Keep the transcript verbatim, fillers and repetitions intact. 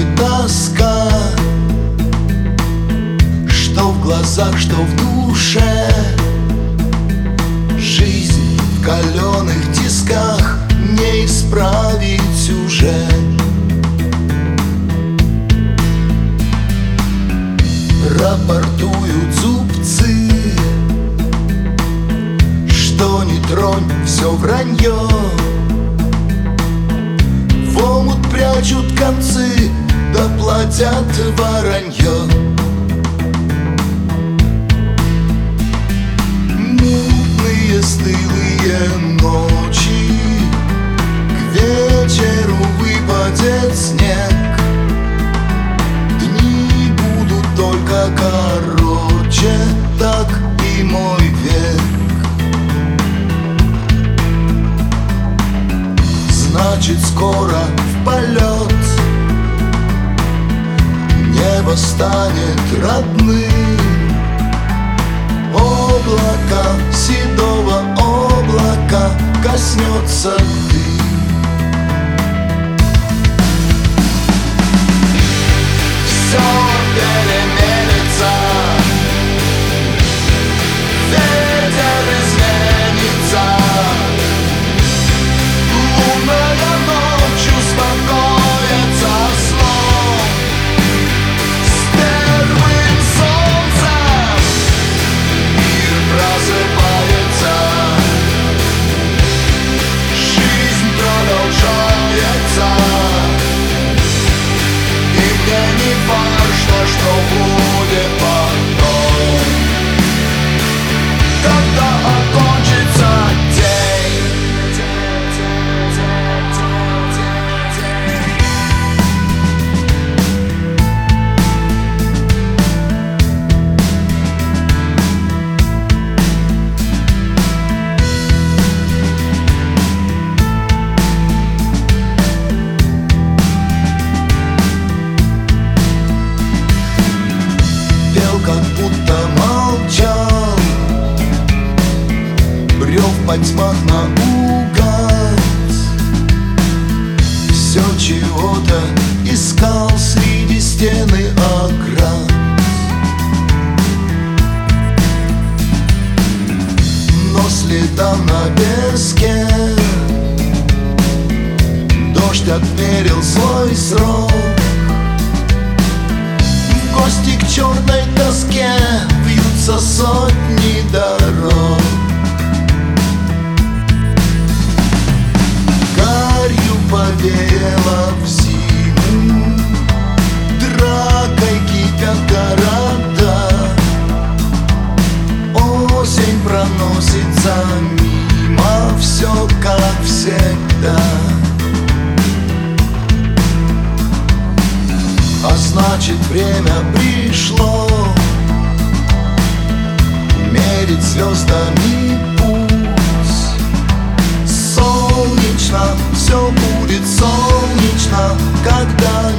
тоска, что в глазах, что в душе. Жизнь в каленых тисках не исправить уже. Рапортуют зубцы, что не тронь, все вранье. В омут прячут концы, да платят воронье. Мутные стылые ночи, к вечеру выпадет снег. Дни будут только короче, так и мой век. Значит, скоро в полет небо станет родным. Облака, седого облака коснется ты. Все переменится, ветер изменится. Лунная ночь успокоится сном. С первым солнцем мир просыпается. Жизнь продолжается. И мне не важно, что будет потом, когда окончится день. Пел, как будто молчал, брел в потьмах наугад. Все чего-то искал среди стены оград. Но следам на песке дождь отмерил свой срок. В гости к черной доске вьются сотни дорог. Гарью повеяло в зиму, дракой кипят города. Осень проносится мимо, все как всегда. А значит, время пришло мерить звездами путь. Солнечно, все будет солнечно, когда